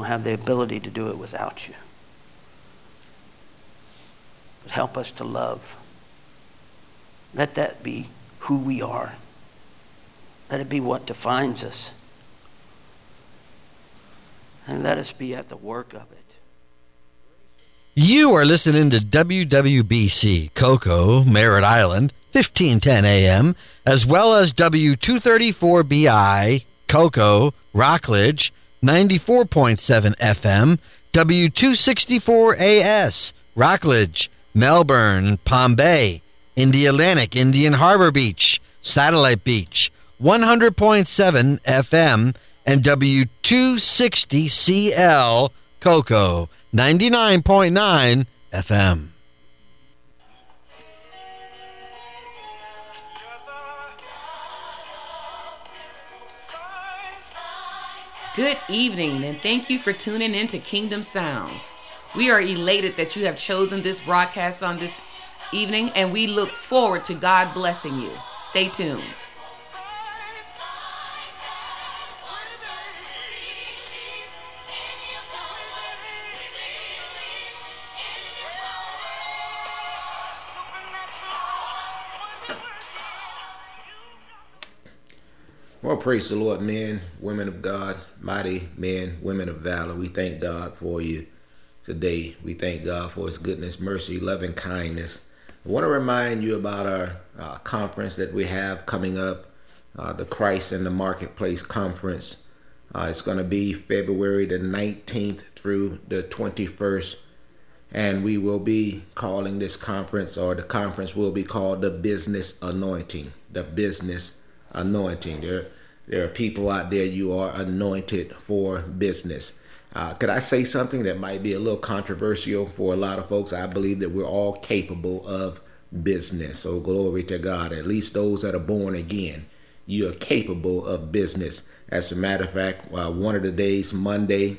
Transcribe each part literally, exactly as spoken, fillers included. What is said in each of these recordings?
have the ability to do it without you. But help us to love. Let that be who we are. Let it be what defines us. And let us be at the work of it. You are listening to W W B C Cocoa, Merritt Island, fifteen ten A M, as well as W two thirty-four B I, Cocoa, Rockledge, ninety-four point seven F M, W two sixty-four A S, Rockledge, Melbourne, Palm Bay, Indialantic, Indian Harbor Beach, Satellite Beach, one hundred point seven F M, and W two sixty C L, Cocoa, ninety-nine point nine F M. Good evening, and thank you for tuning in to Kingdom Sounds. We are elated that you have chosen this broadcast on this evening, and we look forward to God blessing you. Stay tuned. Well, praise the Lord, men, women of God, mighty men, women of valor. We thank God for you today. We thank God for his goodness, mercy, loving kindness. I want to remind you about our uh, conference that we have coming up, uh, the Christ in the Marketplace Conference. Uh, it's going to be February the nineteenth through the twenty-first. And we will be calling this conference, or the conference will be called the Business Anointing. The Business Anointing. There, there are people out there, you are anointed for business. Uh, could I say something that might be a little controversial for a lot of folks? I believe that we're all capable of business. So glory to God. At least those that are born again, you are capable of business. As a matter of fact, uh, one of the days, Monday,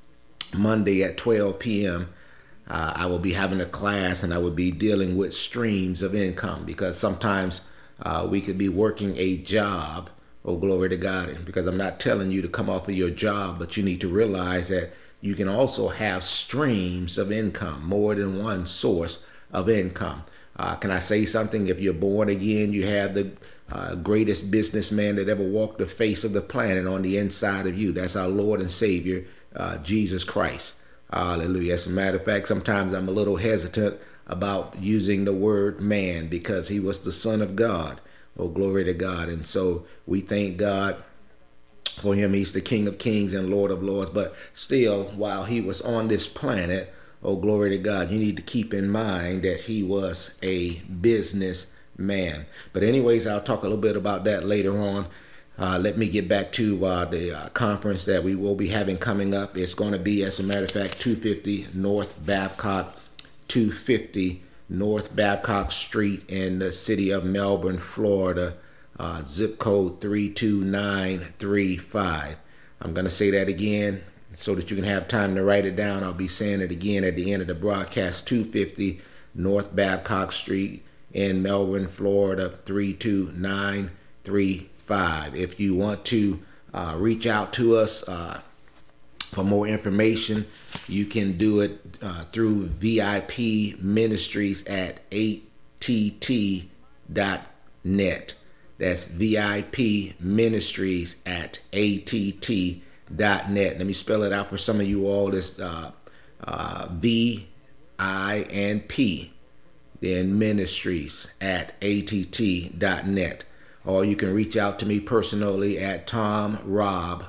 Monday at twelve p.m., uh, I will be having a class, and I will be dealing with streams of income, because sometimes uh, we could be working a job. Oh, glory to God. Because I'm not telling you to come off of your job, but you need to realize that you can also have streams of income, more than one source of income. Uh, can I say something? If you're born again, you have the uh, greatest businessman that ever walked the face of the planet on the inside of you. That's our Lord and Savior, uh, Jesus Christ. Hallelujah. As a matter of fact, sometimes I'm a little hesitant about using the word man, because he was the Son of God. Oh, glory to God. And so we thank God for him. He's the King of Kings and Lord of Lords. But still, while he was on this planet, oh, glory to God, you need to keep in mind that he was a businessman. But anyways, I'll talk a little bit about that later on. Uh, let me get back to uh, the uh, conference that we will be having coming up. It's going to be, as a matter of fact, two fifty North Babcock, two fifty North Babcock Street in the city of Melbourne, Florida, uh, zip code three two nine three five. I'm going to say that again so that you can have time to write it down. I'll be saying it again at the end of the broadcast. two fifty North Babcock Street in Melbourne, Florida, three two nine three five. If you want to uh, reach out to us uh, for more information, you can do it uh, through V I P Ministries at A T T dot net. That's V I P Ministries at A T T dot net. Let me spell it out for some of you all. It's uh, uh, V I and P, then Ministries at A T T dot net. Or you can reach out to me personally at Tom Rob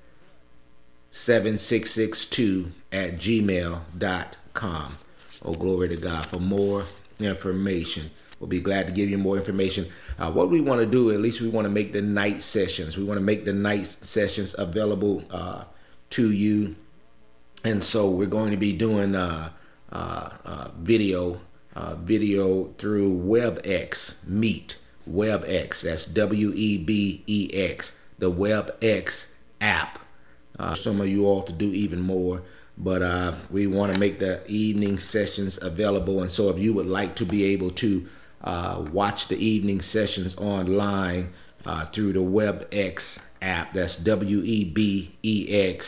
seven six six two at gmail dot com. Oh, glory to God. For more information, we'll be glad to give you more information. Uh, what we want to do, at least we want to make the night sessions. We want to make the night sessions available uh, to you. And so we're going to be doing uh, uh, uh, video, uh, video through WebEx Meet. WebEx, that's W E B E X, the WebEx app. Uh, some of you all to do even more, but uh, we want to make the evening sessions available. And so if you would like to be able to uh, watch the evening sessions online uh, through the WebEx app, that's W E B E X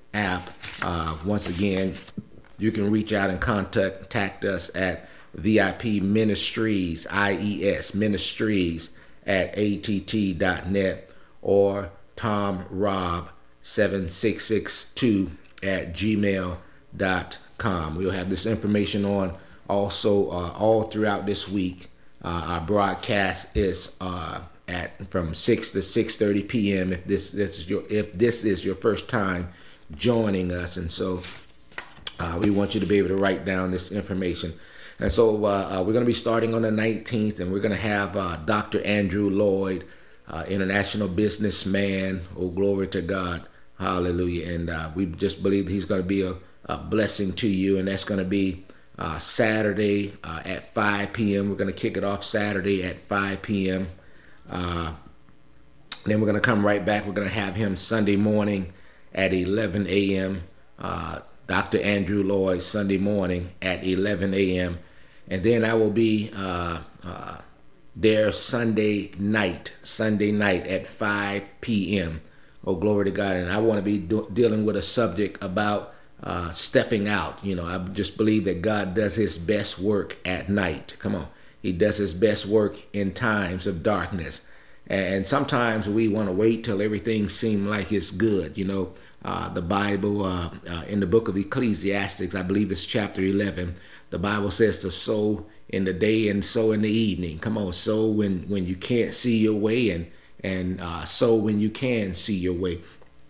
app. Uh, once again, you can reach out and contact, contact us at V I P Ministries, I E S, Ministries at A T T dot net, or Tom Rob seven six six two at gmail dot com. We'll have this information on also uh, all throughout this week. Uh, our broadcast is uh, at from six to six thirty p.m. if this, this is your if this is your first time joining us, and so uh, we want you to be able to write down this information. And so uh, uh, we're going to be starting on the nineteenth, and we're going to have uh, Doctor Andrew Lloyd, uh, international businessman. Oh, glory to God. Hallelujah. And uh, we just believe he's going to be a, a blessing to you, and that's going to be uh, Saturday uh, at five p.m. We're going to kick it off Saturday at five p.m. Uh, then we're going to come right back. We're going to have him Sunday morning at eleven a.m. Uh, Doctor Andrew Lloyd, Sunday morning at eleven a.m. And then I will be uh, uh, there Sunday night, Sunday night at five p.m. Oh, glory to God. And I want to be do- dealing with a subject about uh, stepping out. You know, I just believe that God does his best work at night. Come on. He does his best work in times of darkness. And sometimes we want to wait till everything seems like it's good. You know, uh, the Bible uh, uh, in the book of Ecclesiastes, I believe it's chapter eleven, the Bible says to sow in the day and sow in the evening. Come on, sow when, when you can't see your way, and, and uh, sow when you can see your way.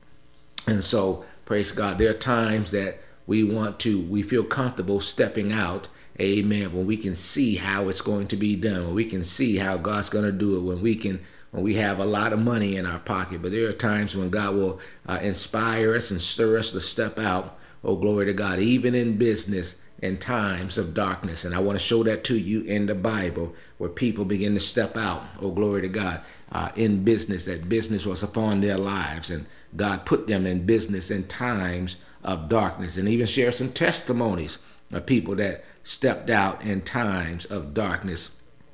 And so, praise God, there are times that we want to, we feel comfortable stepping out. Amen. When we can see how it's going to be done, when we can see how God's going to do it, when we can, when we have a lot of money in our pocket. But there are times when God will uh, inspire us and stir us to step out. Oh, glory to God, even in business in times of darkness. And I want to show that to you in the Bible, where people begin to step out. Oh, glory to God, uh, in business, that business was upon their lives, and God put them in business in times of darkness, and even share some testimonies of people that stepped out in times of darkness.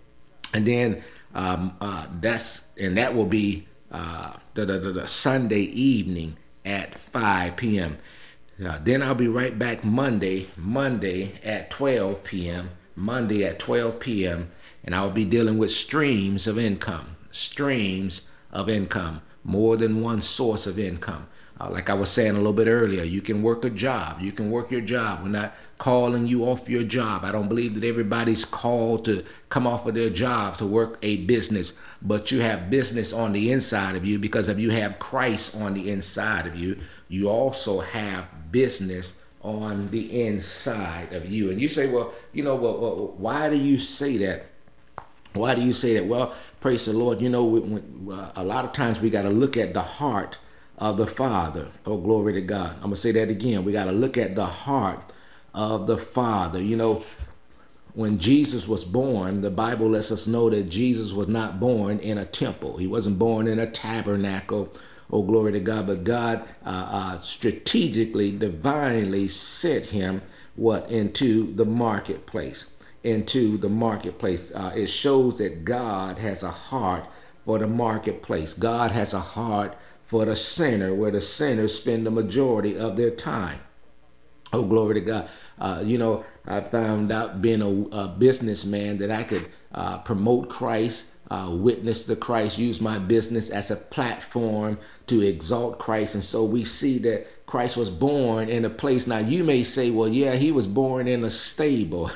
And then um, uh, that's and that will be uh, the, the, the Sunday evening at five p.m. Uh, then I'll be right back Monday, Monday at twelve p.m. Monday at twelve p.m. and I'll be dealing with streams of income, streams of income, more than one source of income. Uh, like I was saying a little bit earlier, you can work a job. You can work your job. We're not calling you off your job. I don't believe that everybody's called to come off of their job to work a business, but you have business on the inside of you, because if you have Christ on the inside of you, you also have business on the inside of you. And you say, well, you know, well, well why do you say that? Why do you say that? Well, praise the Lord. You know, when, uh, a lot of times we got to look at the heart of the Father. Oh, glory to God. I'm going to say that again. We got to look at the heart of the Father. You know, when Jesus was born, the Bible lets us know that Jesus was not born in a temple. He wasn't born in a tabernacle. Oh, glory to God. But God uh, uh, strategically, divinely sent him, what, into the marketplace, into the marketplace. Uh, it shows that God has a heart for the marketplace. God has a heart for the sinner, where the sinners spend the majority of their time. Oh, glory to God. Uh, you know, I found out being a, a businessman that I could uh, promote Christ, uh, witness to Christ, use my business as a platform to exalt Christ. And so we see that Christ was born in a place. Now, you may say, well, yeah, he was born in a stable.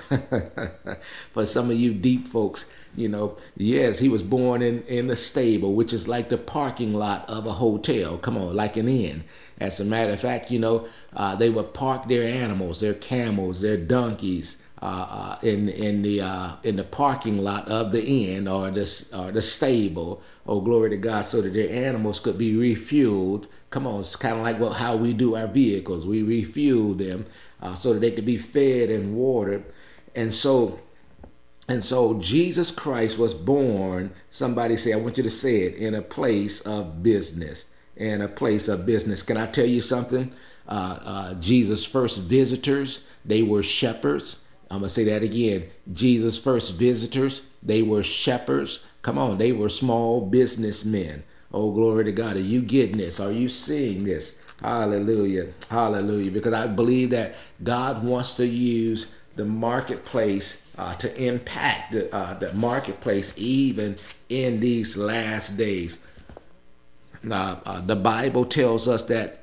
For some of you deep folks, you know, yes, he was born in, in a stable, which is like the parking lot of a hotel. Come on, like an inn. As a matter of fact, you know, uh, they would park their animals, their camels, their donkeys, uh, uh, in in the uh, in the parking lot of the inn or the or the stable. Oh, glory to God, so that their animals could be refueled. Come on, it's kind of like what how we do our vehicles. We refuel them uh, so that they could be fed and watered, and so. And so Jesus Christ was born, somebody say, I want you to say it, in a place of business, in a place of business. Can I tell you something? Uh, uh, Jesus' first visitors, they were shepherds. I'm going to say that again. Jesus' first visitors, they were shepherds. Come on, they were small businessmen. Oh, glory to God. Are you getting this? Are you seeing this? Hallelujah. Hallelujah. Because I believe that God wants to use the marketplace uh, to impact the, uh, the marketplace even in these last days. Uh, uh, the Bible tells us that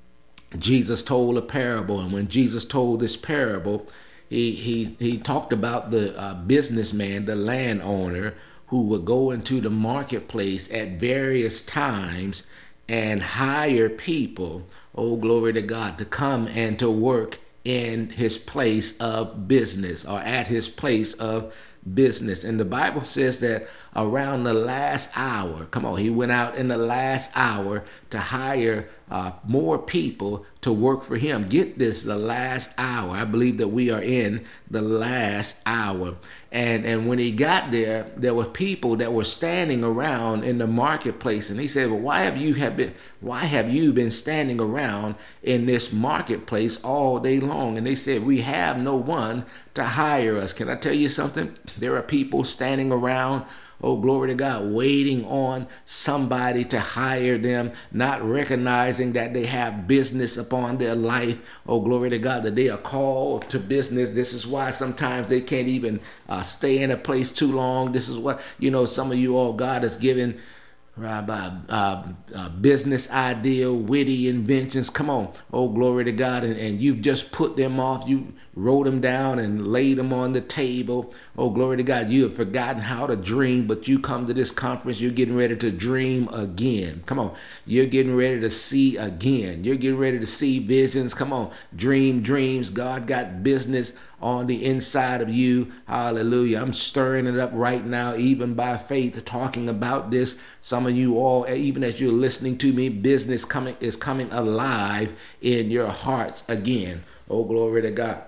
Jesus told a parable, and when Jesus told this parable, he he he talked about the uh, businessman, the landowner, who would go into the marketplace at various times and hire people, oh glory to God, to come and to work in his place of business or at his place of business. And the Bible says that around the last hour, come on, he went out in the last hour to hire uh, more people to work for him. Get this, the last hour. I believe that we are in the last hour. And and when he got there, there were people that were standing around in the marketplace. And he said, well, why have you have been why have you been standing around in this marketplace all day long? And they said, we have no one to hire us. Can I tell you something? There are people standing around, oh, glory to God, waiting on somebody to hire them, not recognizing that they have business upon their life. Oh, glory to God, that they are called to business. This is why sometimes they can't even uh, stay in a place too long. This is what, you know, some of you all, God has given Uh, uh, uh, business idea, witty inventions. Come on. Oh, glory to God. And, and you've just put them off. You wrote them down and laid them on the table. Oh, glory to God. You have forgotten how to dream, but you come to this conference. You're getting ready to dream again. Come on. You're getting ready to see again. You're getting ready to see visions. Come on. Dream dreams. God got business on the inside of you. Hallelujah. I'm stirring it up right now, even by faith, talking about this. Some of you all, even as you're listening to me, business coming is coming alive in your hearts again. Oh, glory to God.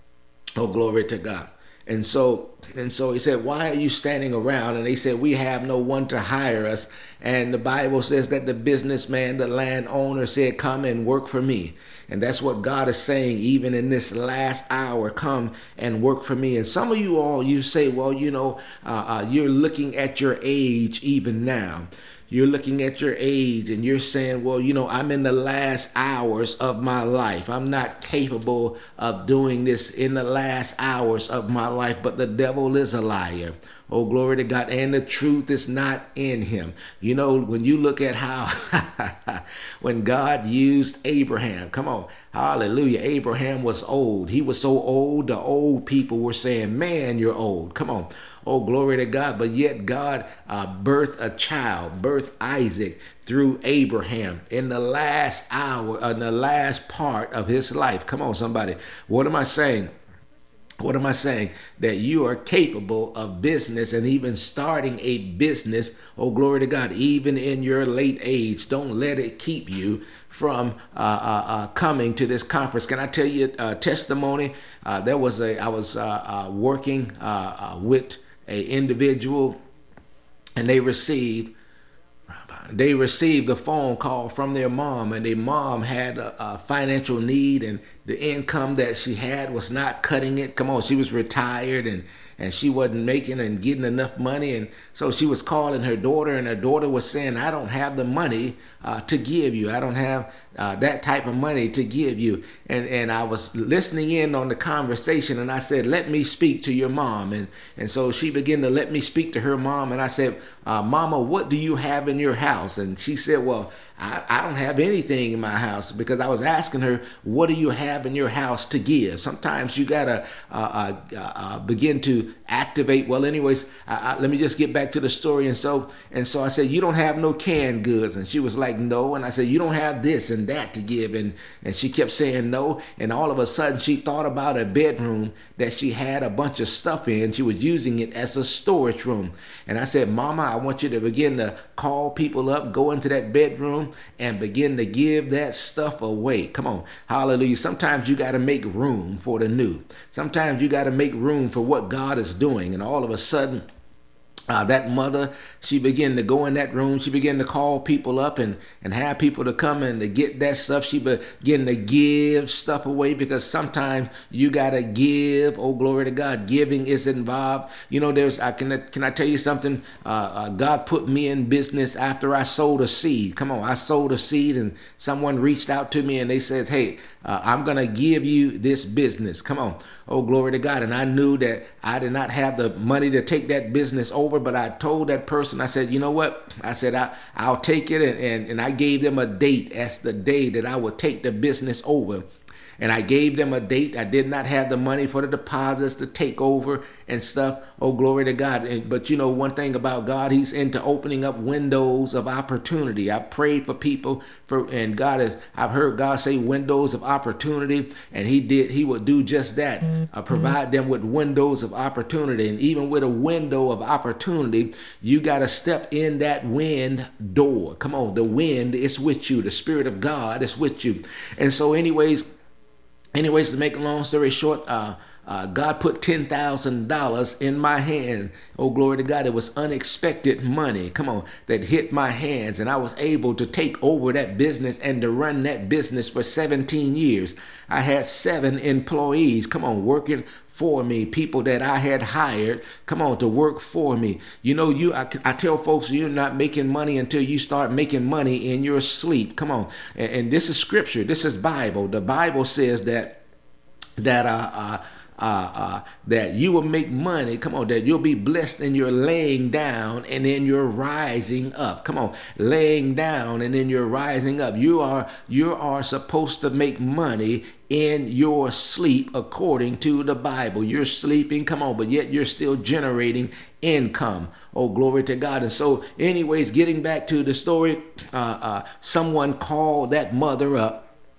Oh, glory to God. And so, and so he said, why are you standing around? And they said, we have no one to hire us. And the Bible says that the businessman, the landowner said, come and work for me. And that's what God is saying, even in this last hour, come and work for me. And some of you all, you say, well, you know, uh, uh, you're looking at your age even now. You're looking at your age and you're saying, well, you know, I'm in the last hours of my life. I'm not capable of doing this in the last hours of my life, but the devil is a liar. Oh, glory to God. And the truth is not in him. You know, when you look at how, when God used Abraham, come on, hallelujah. Abraham was old. He was so old, the old people were saying, man, you're old. Come on. Oh, glory to God. But yet God uh, birthed a child, birthed Isaac through Abraham in the last hour, in the last part of his life. Come on, somebody. What am I saying? What am I saying? That you are capable of business and even starting a business. Oh, glory to God. Even in your late age, don't let it keep you from uh, uh, uh, coming to this conference. Can I tell you a testimony? Uh, there was a, I was uh, uh, working uh, uh, with a individual, and they received they received a phone call from their mom, and their mom had a, a financial need, and the income that she had was not cutting it. Come on, she was retired, and and she wasn't making and getting enough money. And so she was calling her daughter, and her daughter was saying, I don't have the money uh, to give you. I don't have uh, that type of money to give you. And and I was listening in on the conversation, and I said, let me speak to your mom. And, and so she began to let me speak to her mom. And I said, uh, Mama, what do you have in your house? And she said, well, I, I don't have anything in my house, because I was asking her, what do you have in your house to give? Sometimes you got to uh, uh, uh, begin to activate. Well, anyways, I, I, let me just get back to the story. And so and so I said, you don't have no canned goods. And she was like, no. And I said, you don't have this and that to give. And, and she kept saying no. And all of a sudden, she thought about a bedroom that she had a bunch of stuff in. She was using it as a storage room. And I said, Mama, I want you to begin to call people up, go into that bedroom, and begin to give that stuff away. Come on. Hallelujah. Sometimes you got to make room for the new. Sometimes you got to make room for what God is doing. And all of a sudden, Uh, that mother, she began to go in that room. She began to call people up and, and have people to come and to get that stuff. She began to give stuff away because sometimes you got to give. Oh, glory to God. Giving is involved. You know, there's, I can, can I tell you something? Uh, uh, God put me in business after I sowed a seed. Come on, I sowed a seed and someone reached out to me and they said, hey, uh, I'm going to give you this business. Come on. Oh, glory to God. And I knew that I did not have the money to take that business over, but I told that person, I said, you know what? I said, I, I'll take it. And, and, and I gave them a date as the day that I would take the business over. And I gave them a date. I did not have the money for the deposits to take over and stuff. Oh, glory to God. And, but you know, one thing about God, he's into opening up windows of opportunity. I prayed for people for, and God is, I've heard God say windows of opportunity, and he did, he would do just that, uh, provide them with windows of opportunity. And even with a window of opportunity, you got to step in that wind door. Come on. The wind is with you. The Spirit of God is with you. And so anyways, Anyways, to make a long story short, uh, uh, God put ten thousand dollars in my hand. Oh, glory to God. It was unexpected money, come on, that hit my hands. And I was able to take over that business and to run that business for seventeen years. I had seven employees, come on, working for me, people that I had hired, come on, to work for me. You know, you I, I tell folks you're not making money until you start making money in your sleep. Come on. And, and this is scripture. This is Bible. The Bible says that that uh, uh Uh, uh, that you will make money, come on, that you'll be blessed in your laying down and in your rising up. Come on, laying down and then you're rising up. You are you are supposed to make money in your sleep according to the Bible. You're sleeping, come on, but yet you're still generating income. Oh, glory to God. And so anyways, getting back to the story, uh, uh, someone called that mother up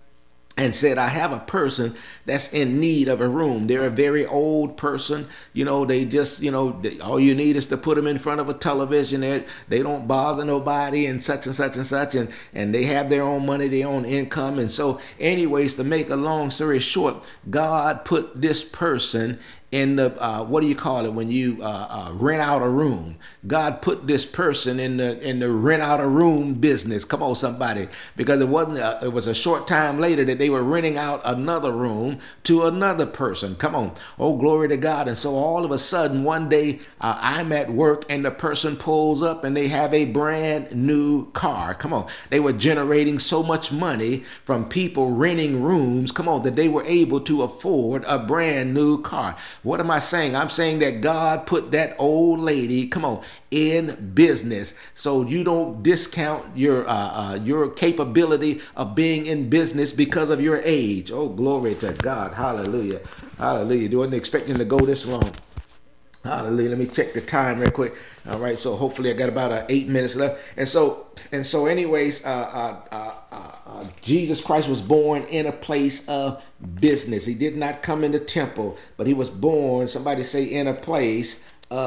and said, I have a person that's in need of a room. They're a very old person. You know, they just, you know, they, all you need is to put them in front of a television. They, they don't bother nobody and such and such and such. And, and they have their own money, their own income. And so anyways, to make a long story short, God put this person in the, uh, what do you call it when you uh, uh, rent out a room? God put this person in the in the rent out a room business. Come on, somebody, because it wasn't. A, it was a short time later that they were renting out another room to another person. Come on, oh glory to God! And so all of a sudden, one day uh, I'm at work and the person pulls up and they have a brand new car. Come on, they were generating so much money from people renting rooms. Come on, that they were able to afford a brand new car. What am I saying? I'm saying that God put that old lady, come on, in business. So you don't discount your uh, uh, your capability of being in business because of your age. Oh, glory to God. Hallelujah. Hallelujah. I wasn't expecting to go this long. Hallelujah. Let me check the time real quick. All right. So hopefully I got about uh, eight minutes left. And so, and so anyways, uh, uh, uh, uh, Jesus Christ was born in a place of business. He did not come in the temple, but he was born, somebody say, in a place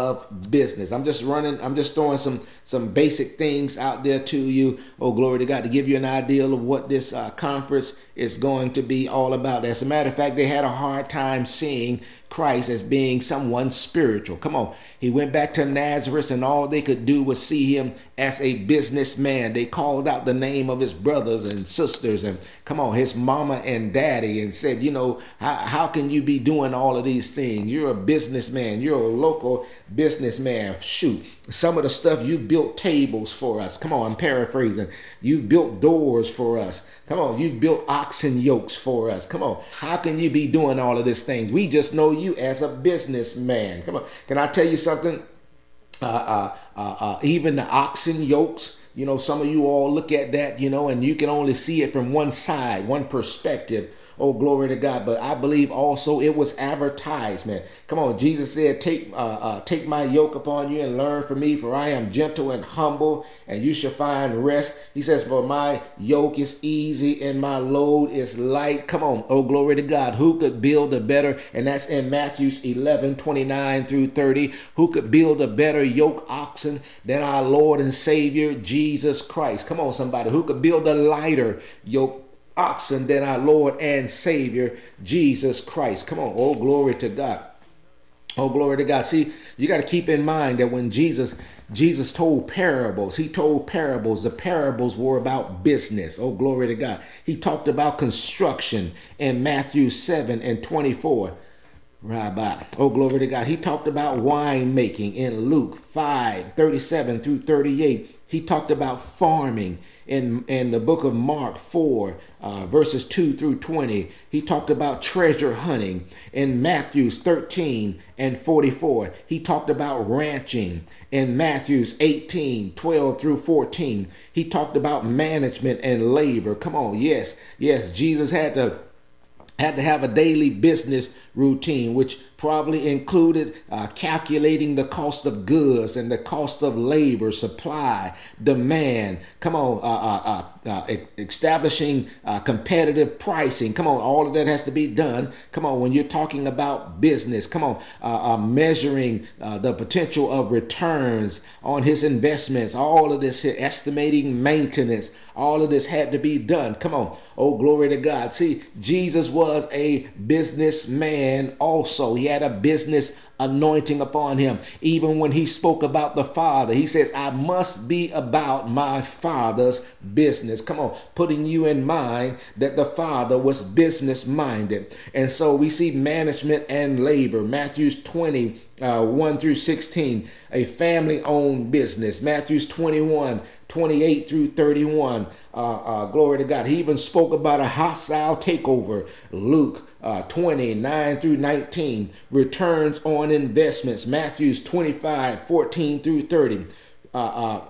of business. I'm just running, I'm just throwing some some basic things out there to you. Oh, glory to God, to give you an idea of what this uh, conference is going to be all about. As a matter of fact, they had a hard time seeing Christ as being someone spiritual. Come on. He went back to Nazareth and all they could do was see him as a businessman. They called out the name of his brothers and sisters and come on, his mama and daddy and said, you know, how, how can you be doing all of these things? You're a businessman. You're a local businessman. Shoot, some of the stuff you built tables for us. Come on, I'm paraphrasing. You built doors for us. Come on, you built oxen yokes for us. Come on, how can you be doing all of these things? We just know you as a businessman. Come on, can I tell you something? Uh, uh, uh, uh, even the oxen yokes, you know, some of you all look at that, you know, and you can only see it from one side, one perspective. Oh, glory to God. But I believe also it was advertisement. Come on. Jesus said, take uh, uh, take my yoke upon you and learn from me, for I am gentle and humble, and you shall find rest. He says, for my yoke is easy and my load is light. Come on. Oh, glory to God. Who could build a better? And that's in Matthew eleven, twenty-nine through thirty. Who could build a better yoke oxen than our Lord and Savior, Jesus Christ? Come on, somebody. Who could build a lighter yoke oxen than our Lord and Savior, Jesus Christ? Come on. Oh, glory to God. Oh, glory to God. See, you got to keep in mind that when Jesus Jesus told parables, he told parables. The parables were about business. Oh, glory to God. He talked about construction in Matthew seven and twenty-four. Rabbi. Oh, glory to God. He talked about wine making in Luke five, thirty-seven through thirty-eight. He talked about farming in, in the book of Mark four, uh, verses two through twenty. He talked about treasure hunting in Matthew thirteen and forty-four. He talked about ranching in Matthew eighteen, twelve through fourteen. He talked about management and labor. Come on. Yes. Yes. Jesus had to had to have a daily business routine, which probably included uh, calculating the cost of goods and the cost of labor, supply, demand. Come on, uh, uh, uh, uh, establishing uh, competitive pricing. Come on, all of that has to be done. Come on, when you're talking about business, come on, uh, uh, measuring uh, the potential of returns on his investments. All of this here, estimating maintenance. All of this had to be done. Come on. Oh, glory to God. See, Jesus was a businessman also. He had a business anointing upon him. Even when he spoke about the Father, he says, I must be about my Father's business. Come on, putting you in mind that the Father was business minded. And so we see management and labor. Matthew twenty, uh, one through sixteen, a family owned business. Matthew twenty-one, twenty-eight through thirty-one. Uh, uh, glory to God. He even spoke about a hostile takeover. Luke uh, twenty-nine through nineteen. Returns on investments. Matthews twenty-five, fourteen through thirty. Uh, uh,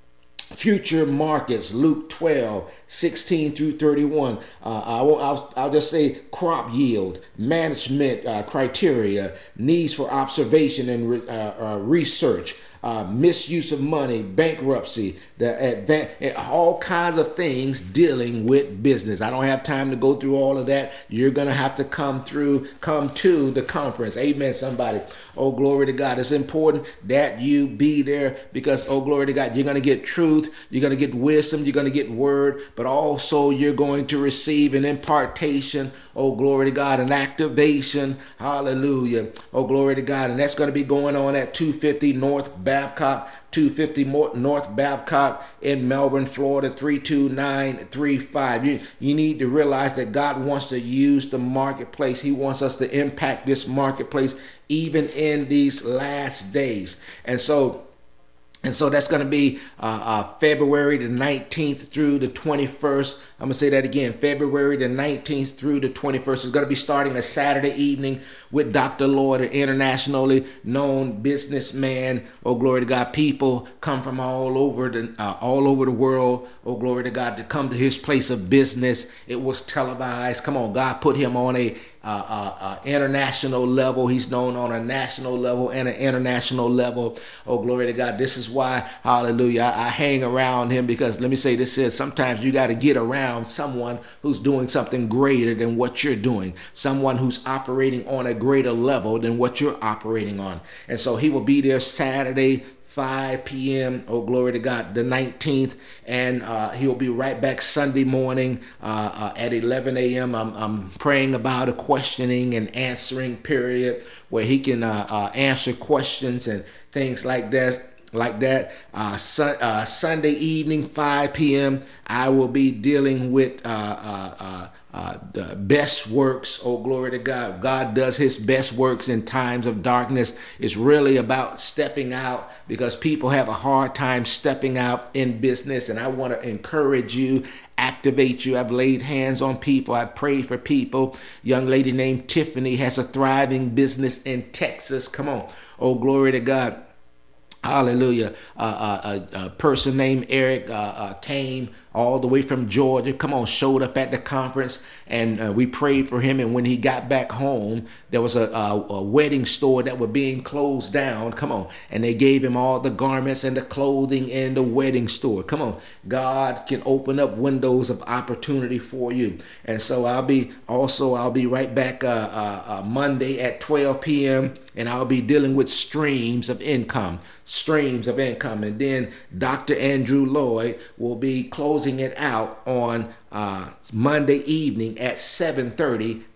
future markets. Luke twelve, sixteen through thirty-one. Uh, I won't, I'll, I'll just say crop yield, management uh, criteria, needs for observation and re, uh, uh, research. Uh, misuse of money, bankruptcy, the advan- all kinds of things dealing with business. I don't have time to go through all of that. You're going to have to come through, come to the conference. Amen, somebody. Oh, glory to God. It's important that you be there because, oh, glory to God, you're going to get truth. You're going to get wisdom. You're going to get word, but also you're going to receive an impartation. Oh, glory to God, an activation. Hallelujah. Oh, glory to God. And that's going to be going on at two fifty North Babcock, two fifty North Babcock in Melbourne, Florida, three two nine three five. You, you need to realize that God wants to use the marketplace. He wants us to impact this marketplace even in these last days. And so And so that's going to be uh, uh, February the nineteenth through the twenty-first. I'm going to say that again, February the nineteenth through the twenty-first. It's going to be starting a Saturday evening with Doctor Lloyd, an internationally known businessman. Oh, glory to God. People come from all over the uh, all over the world. Oh, glory to God, to come to his place of business. It was televised. Come on, God put him on a Uh, uh, uh, international level. He's known on a national level and an international level. Oh, glory to God. This is why, hallelujah, I, I hang around him because let me say this is sometimes you got to get around someone who's doing something greater than what you're doing, someone who's operating on a greater level than what you're operating on. And so he will be there Saturday, five p.m. Oh, glory to God, the nineteenth. And uh, he'll be right back Sunday morning uh, uh, at eleven a.m. I'm, I'm praying about a questioning and answering period where he can uh, uh, answer questions and things like that. Like that, uh, su- uh, Sunday evening, five p.m. I will be dealing with uh, uh, uh, uh, the best works. Oh, glory to God. God does his best works in times of darkness. It's really about stepping out because people have a hard time stepping out in business. And I want to encourage you, activate you. I've laid hands on people. I prayed for people. Young lady named Tiffany has a thriving business in Texas. Come on. Oh, glory to God. Hallelujah. Uh, uh, a, a person named Eric uh, uh, came all the way from Georgia. Come on, showed up at the conference and uh, we prayed for him. And when he got back home, there was a, a, a wedding store that was being closed down. Come on. And they gave him all the garments and the clothing in the wedding store. Come on. God can open up windows of opportunity for you. And so I'll be also, I'll be right back uh, uh, uh, Monday at twelve p.m. and I'll be dealing with streams of income, streams of income. And then Doctor Andrew Lloyd will be closing it out on uh, Monday evening at seven thirty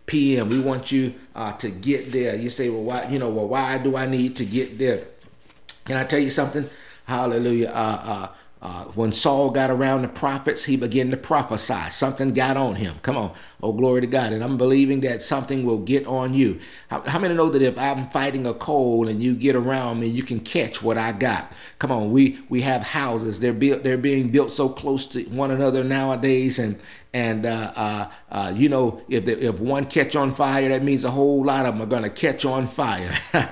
p m We want you uh, to get there. You say, well, why, you know, well, why do I need to get there? Can I tell you something? Hallelujah. Uh, uh, uh, when Saul got around the prophets, he began to prophesy. Something got on him. Come on. Oh, glory to God. And I'm believing that something will get on you. How, how many know that if I'm fighting a cold and you get around me, you can catch what I got? Come on. We we have houses. They're built. They're being built so close to one another nowadays. And And, uh, uh, uh, you know, if the, if one catch on fire, that means a whole lot of them are going to catch on fire.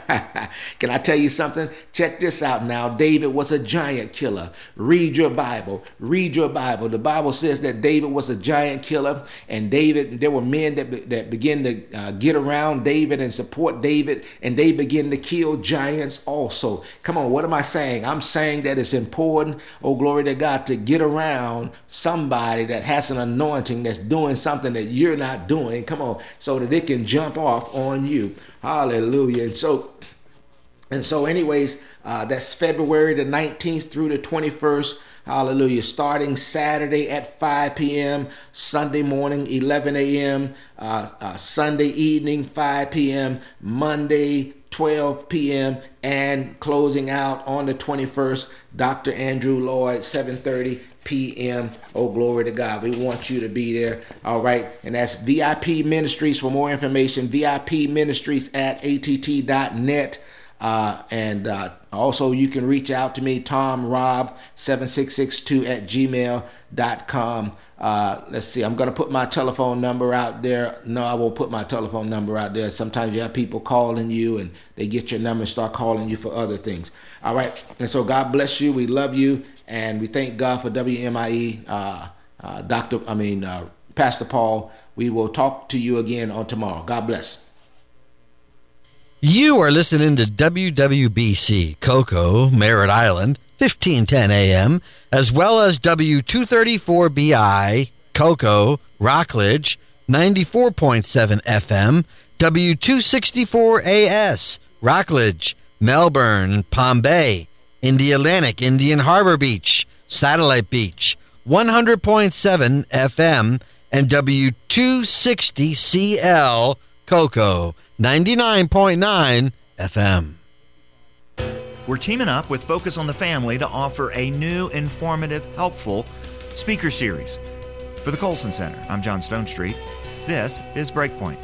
Can I tell you something? Check this out now. David was a giant killer. Read your Bible. Read your Bible. The Bible says that David was a giant killer. And David, there were men that, that began to uh, get around David and support David. And they begin to kill giants also. Come on, what am I saying? I'm saying that it's important, oh, glory to God, to get around somebody that has an anointing that's doing something that you're not doing. Come on, so that it can jump off on you. Hallelujah. And so, and so anyways, uh, that's February the nineteenth through the twenty-first. Hallelujah. Starting Saturday at five p.m., Sunday morning, eleven a.m., uh, uh, Sunday evening, five p.m., Monday, twelve p.m., and closing out on the twenty-first, Doctor Andrew Lloyd, seven thirty p.m. Oh, glory to God. We want you to be there. All right. And that's V I P Ministries. For more information, V I P Ministries at A T T dot net. Uh, and uh, also you can reach out to me, Tom Rob seven six six two at gmail dot com. Uh, let's see, I'm going to put my telephone number out there. No, I won't put my telephone number out there. Sometimes you have people calling you and they get your number and start calling you for other things. All right. And so God bless you. We love you. And we thank God for W M I E, uh, uh, Doctor, I mean, uh, Pastor Paul. We will talk to you again on tomorrow. God bless. You are listening to W W B C, Cocoa, Merritt Island, fifteen ten A M, as well as W two thirty-four B I, Cocoa, Rockledge, ninety-four point seven F M, W two sixty-four A S, Rockledge, Melbourne, Palm Bay, Indialantic, Indian Harbor Beach, Satellite Beach, one hundred point seven F M, and W two sixty C L, Cocoa, ninety-nine point nine F M. We're teaming up with Focus on the Family to offer a new, informative, helpful speaker series. For the Colson Center, I'm John Stonestreet. This is Breakpoint.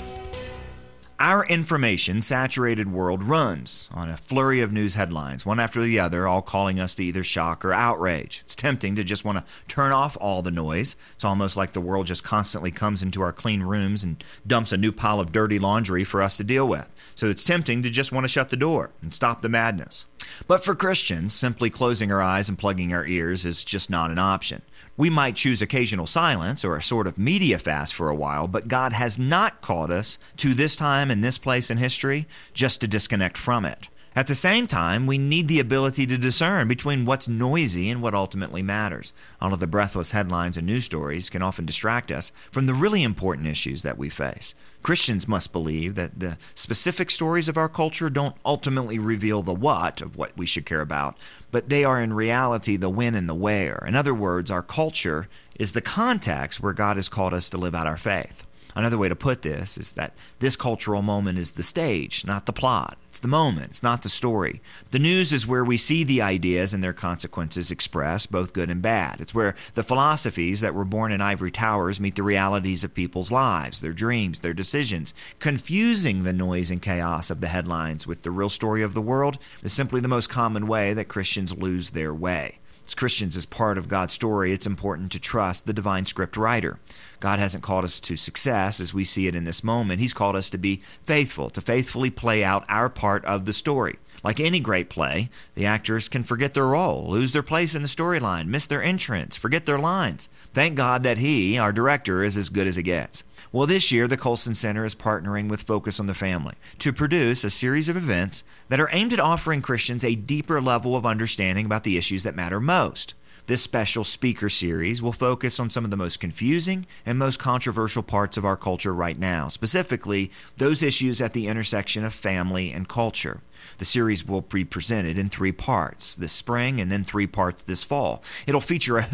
Our information-saturated world runs on a flurry of news headlines, one after the other, all calling us to either shock or outrage. It's tempting to just want to turn off all the noise. It's almost like the world just constantly comes into our clean rooms and dumps a new pile of dirty laundry for us to deal with. So it's tempting to just want to shut the door and stop the madness. But for Christians, simply closing our eyes and plugging our ears is just not an option. We might choose occasional silence or a sort of media fast for a while, but God has not called us to this time and this place in history just to disconnect from it. At the same time, we need the ability to discern between what's noisy and what ultimately matters. All of the breathless headlines and news stories can often distract us from the really important issues that we face. Christians must believe that the specific stories of our culture don't ultimately reveal the what of what we should care about, but they are in reality the when and the where. In other words, our culture is the context where God has called us to live out our faith. Another way to put this is that this cultural moment is the stage, not the plot. It's the moment, it's not the story. The news is where we see the ideas and their consequences expressed, both good and bad. It's where the philosophies that were born in ivory towers meet the realities of people's lives, their dreams, their decisions. Confusing the noise and chaos of the headlines with the real story of the world is simply the most common way that Christians lose their way. As Christians, as part of God's story, it's important to trust the divine script writer. God hasn't called us to success as we see it in this moment. He's called us to be faithful, to faithfully play out our part of the story. Like any great play, the actors can forget their role, lose their place in the storyline, miss their entrance, forget their lines. Thank God that he, our director, is as good as it gets. Well, this year, the Colson Center is partnering with Focus on the Family to produce a series of events that are aimed at offering Christians a deeper level of understanding about the issues that matter most. This special speaker series will focus on some of the most confusing and most controversial parts of our culture right now, specifically those issues at the intersection of family and culture. The series will be presented in three parts this spring and then three parts this fall. It'll feature a